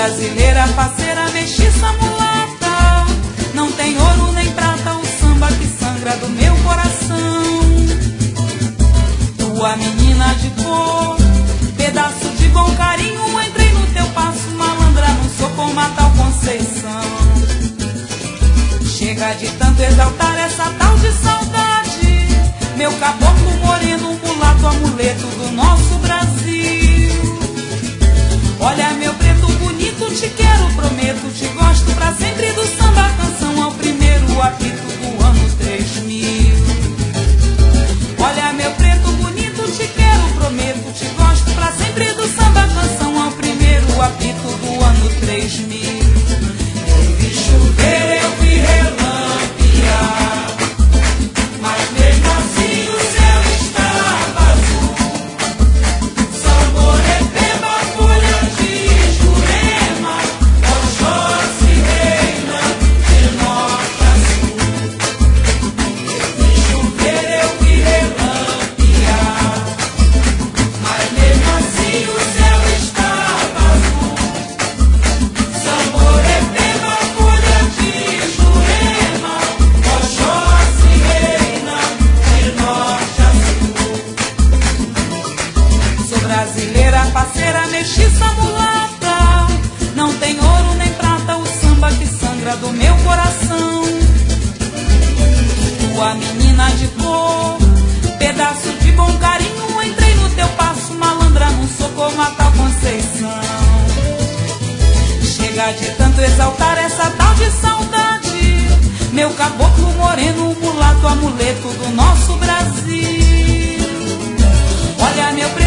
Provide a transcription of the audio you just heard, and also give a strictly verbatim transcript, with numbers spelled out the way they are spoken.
brasileira, parceira, mestiça, mulata. Não tem ouro nem prata, o samba que sangra do meu coração. Tua menina de cor, pedaço de bom carinho, entrei no teu passo, malandra, não sou como a tal Conceição. Chega de tanto exaltar essa tal de saudade, meu caboclo moreno, mulato, amuleto do nosso Brasil. Olha meu preto bonito, te quero, prometo, te gosto pra sempre do samba canção ao primeiro apito do ano três mil. Olha meu preto bonito, te quero, prometo, te gosto pra sempre do samba canção ao primeiro apito do ano três mil. Eu vi chover, eu vi relampear, mas mesmo assim o céu estava azul. Samborepeba, folha de Jurema, Oxóssi reina de norte a sul. Eu vi chover, eu vi relampear, mas mesmo assim o céu estava azul. Samborepeba, folha de Jurema, Oxóssi reina de norte a sul. Sou brasileira, parceira, mestiça, mulata. Não tem ouro nem prata, o samba que sangra do meu coração. Tua menina de cor, pedaço de bom carinho, entrei no teu passo, malandra, não sou como a tal Conceição. Chega de tanto exaltar essa tal de saudade, meu caboclo moreno, mulato, amuleto do nosso Brasil. Olha meu